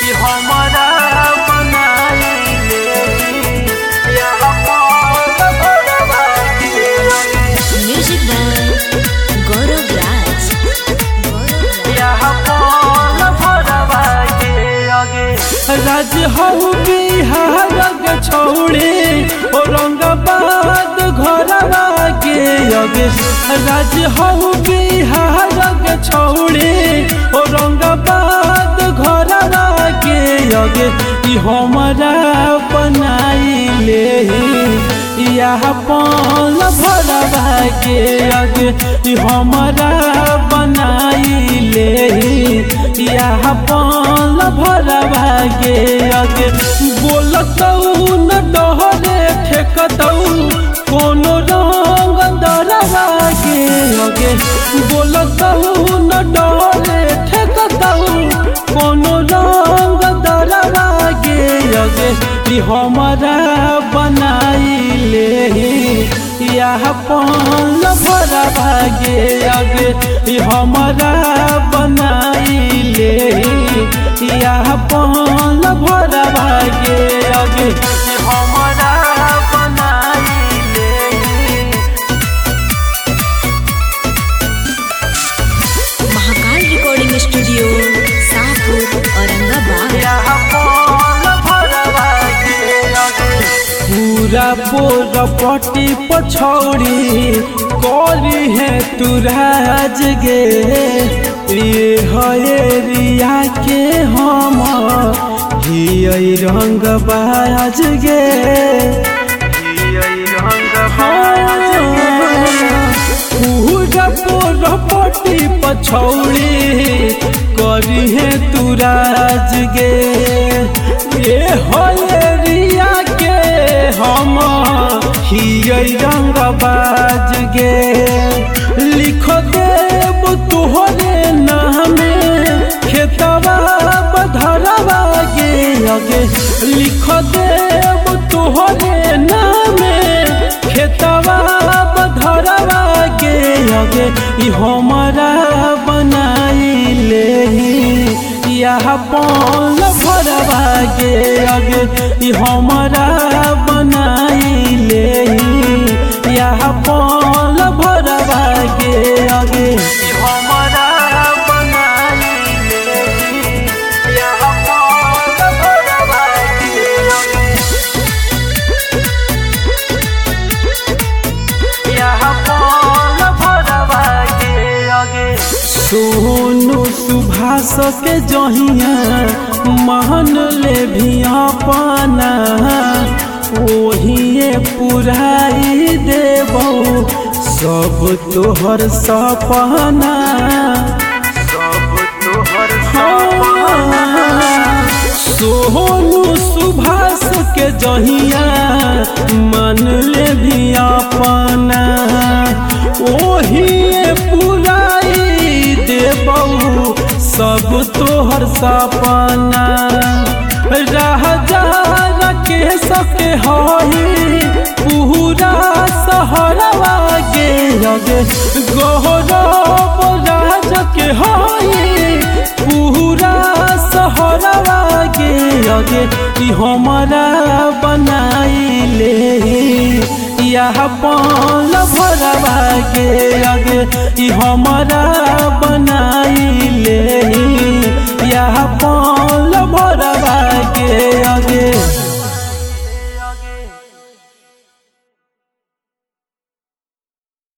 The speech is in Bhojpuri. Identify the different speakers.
Speaker 1: कि हमरा बनाइले यहाँ पर भरवा के आगे।
Speaker 2: Music by Gaurav Raj.
Speaker 1: यहाँ पर भरवा के आगे। राज हऊ बिहार के छोड़े औरंगाबाद घरवा के आगे। राज हऊ बिहार के छोड़े औरंगाबाद घरवा के आगे। ई हमरा बनाइले यहाँ पल भरवा के आगे। ई हमरा बनाइले यहाँ पल भरवा के आगे। बोलतऊ न डहरे ठेकतऊ कोनो रंग दरवा के आगे। बोलतऊ न डहरे ठेकतऊ कोनो रंग दरवा के आगे। ई हमरा बनाइले यहाँ पल भरवा के आगे। ई हमरा बनाइले यहाँ पल भरवा के आगे। ई हमरा बनाइले
Speaker 2: महाकाल रिकॉर्डिंग स्टूडियो शाहपुर औरंगाबाद।
Speaker 1: यहाँ पल भरवा के आगे। पूरा पोरपटी पछौड़ी करी है तू राज गे। ये हरिया के हम हिय रंग बाज गे। पूरा पोरपटी पछौड़ी करी है तू राज गे। ये हरिया के हम हिय रंग बाज गे। लिख देब तोहरे नामे खेतवा बधरवा के आगे। लिख देब तोहरे नामे खेतवा बधरवा के आगे। ई हमरा बनाइले यहाँ पल भरवा के आगे। ई हमरा बनाइले यहाँ पल भरवा के आगे। ई हमरा बनाइले यहाँ पल भरवा के आगे। यहाँ पल भरवा के आगे। सोनू सुभाष के जहिया मान ले भी अपना ओहिए पुराई देबो सब तोहर सपना। सब तोहर सपना। सोनू सुभाष के जहिया मान ले भी अपना ओहिए पुराई देबो सब तोहर सपना। राजा के सके हई पूरा सहरवा के आगे। गौरव राज के हई पूरा सहरवा के आगे। ई हमरा बनाइले यहाँ पल भरवा के आगे। ई हमरा बनाइले